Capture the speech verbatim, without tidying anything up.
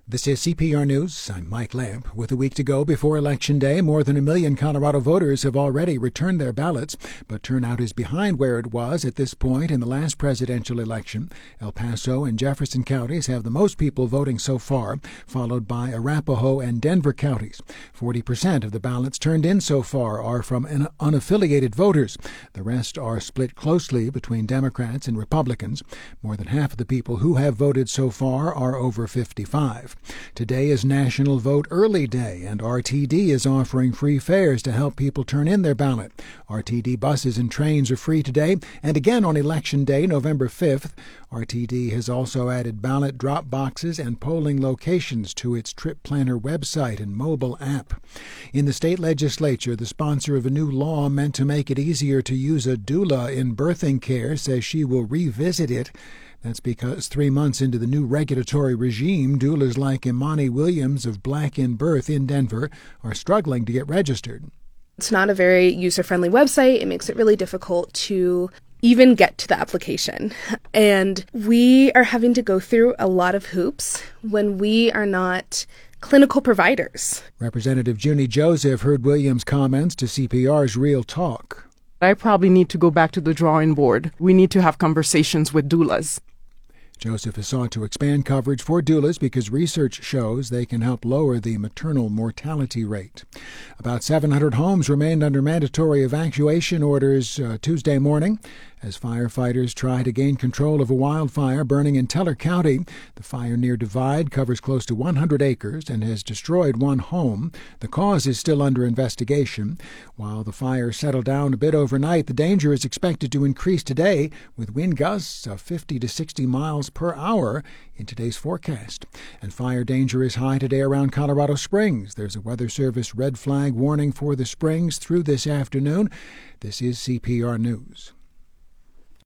This is C P R News. I'm Mike Lamp. With a week to go before Election Day, more than a million Colorado voters have already returned their ballots, but turnout is behind where it was at this point in the last presidential election. El Paso and Jefferson counties have the most people voting so far, followed by Arapahoe and Denver counties. forty percent of the ballots turned in so far are from unaffiliated voters. The rest are split closely between Democrats and Republicans. More than half of the people who have voted so far are over fifty-five. Today is National Vote Early Day, and R T D is offering free fares to help people turn in their ballot. R T D buses and trains are free today, and again on Election Day, November fifth. R T D has also added ballot drop boxes and polling locations to its Trip Planner website and mobile app. In the state legislature, the sponsor of a new law meant to make it easier to use a doula in birthing care says she will revisit it. That's because three months into the new regulatory regime, doulas like Imani Williams of Black in Birth in Denver are struggling to get registered. It's not a very user-friendly website. It makes it really difficult to even get to the application. And we are having to go through a lot of hoops when we are not clinical providers. Representative Junie Joseph heard Williams' comments to C P R's Real Talk. I probably need to go back to the drawing board. We need to have conversations with doulas. Joseph has sought to expand coverage for doulas because research shows they can help lower the maternal mortality rate. About seven hundred homes remained under mandatory evacuation orders uh, Tuesday morning as firefighters try to gain control of a wildfire burning in Teller County. The fire near Divide covers close to one hundred acres and has destroyed one home. The cause is still under investigation. While the fire settled down a bit overnight, the danger is expected to increase today with wind gusts of fifty to sixty miles per hour in today's forecast. And fire danger is high today around Colorado Springs. There's a Weather Service red flag warning for the Springs through this afternoon. This is C P R News.